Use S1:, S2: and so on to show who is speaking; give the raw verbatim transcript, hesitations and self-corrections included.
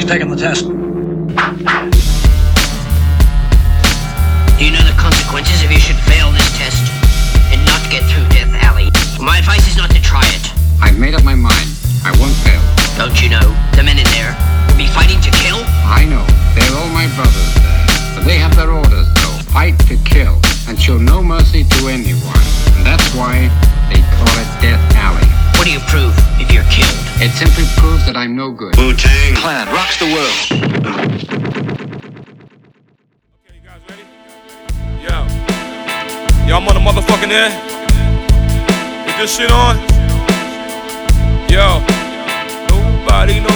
S1: taking the test.
S2: Do you know the consequences if you should fail this test and not get through Death Alley? My advice is not to try it.
S3: I've made up my mind. I won't fail.
S2: Don't you know, the men in there will be fighting to kill?
S3: I know. They're all my brothers there. But they have their orders, though. Fight to kill. And show no mercy to anyone. And that's why they call it Death Alley.
S2: What do you prove if you're killed?
S3: It simply proves that I'm no good.
S4: Wu-Tang Clan rocks the world.
S5: Okay, you guys ready? Yo. Yo, I'm on the motherfucking air. Is this shit on? Yo. Nobody knows.